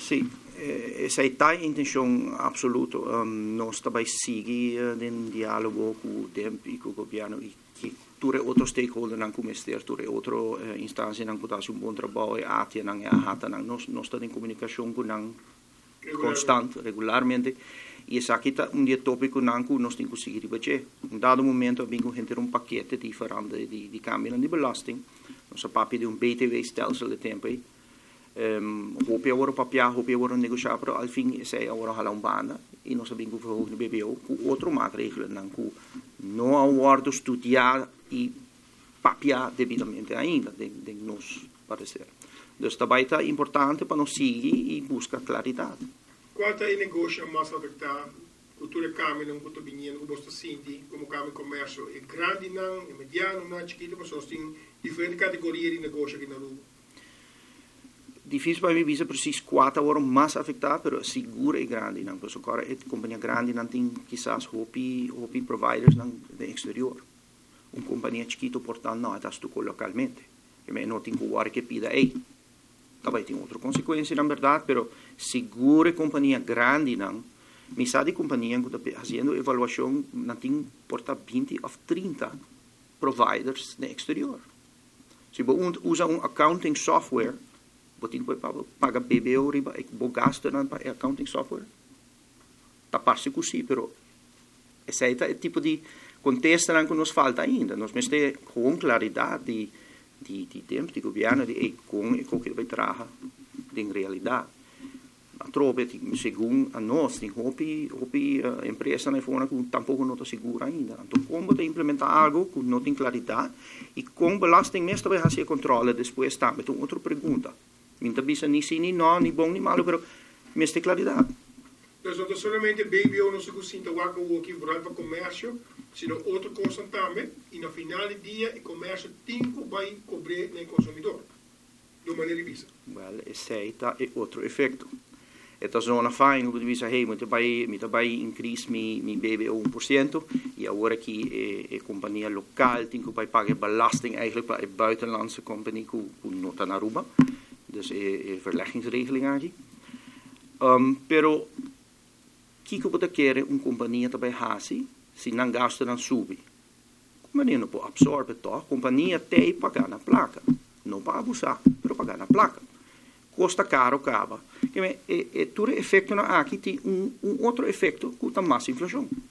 Sim, essa é a intenção absoluta. Nós também seguimos em diálogo com o tempo e com o governo e que todos os outros stakeholders não começar, todas as outras instâncias não fazem bom trabalho, e a ATIA não é a HATA, nós estamos em comunicação com não constante, regularmente. E esse aqui é dia tópico que nós temos que seguir. Em dado momento, vem com gente paquete diferente de câmbio de belasting. Nós papi de BTW-stelsel de tempo. Hoop je worden papier, hoop je worden negociar, pero al fin zij worden halang banda e nós sabemos que verhoogde BBO com outro maatregelen dan que não worden studiar e papiar devidamente ainda de nos parecer. Dus daarbij é importante para nós seguir e buscar claridade. Qual é o negócio mais afetado? Cultura caminho, cultura vinha, como você sente, como caminho comércio, é grande não, é mediano não, chiquito, mas nós temos diferentes categorias de negócio aqui na rua. Difícil para mim dizer precies quanto worden mais afetados, mas seguro é grande. Não, porque agora a companhia grande não tem quizás hopi providers no exterior. Uma companhia chiquita, portanto, não está estuco localmente. E não tem que guardar que pida aí. Também tem outra consequência, na verdade, mas seguro a companhia grande não. Me sabe de companhia que está fazendo avaliação, não tem porta 20 ou 30 providers no exterior. Se você usa accounting software, você pode pagar BBO, você gasta na accounting software. Está parte com si, mas esse é o tipo de contexto que nos falta ainda. Nós temos com claridade de tempo, de governo, de como que vai trabalhar em realidade. A tropa, segundo a nós, tem empresa na fora que tampouco não está segura ainda. Então, como implementar algo que não tem claridade e com belasting mesmo vai fazer controle depois também. Então, outra pergunta. Minta bisa ni sim, ni não, ni bom, ni malo, pero mas tem claridade. Então, não somente BBO não se consinta o aqui para o comércio, sino outra coisa também, e no final do dia, o comércio tem que vai cobrir no consumidor, de maneira visa. Well, esse é outro efeito. Então, zona fine, o divisa, hey, me vai increase mi BBO 1%, e agora que a companhia local tem que vai pagar belasting eigenlijk para a buitenlandse companhia que não está na Aruba. Dus verleggingsregeling aqui. Pero, que pode querer uma companhia também assim, se não gasta, não sube. A companhia não pode absorver, tá? A companhia tem que pagar na placa. Não para abusar, mas pagar na placa. Custa caro, acaba. Tudo efeito aqui tem outro efeito que está mais inflação.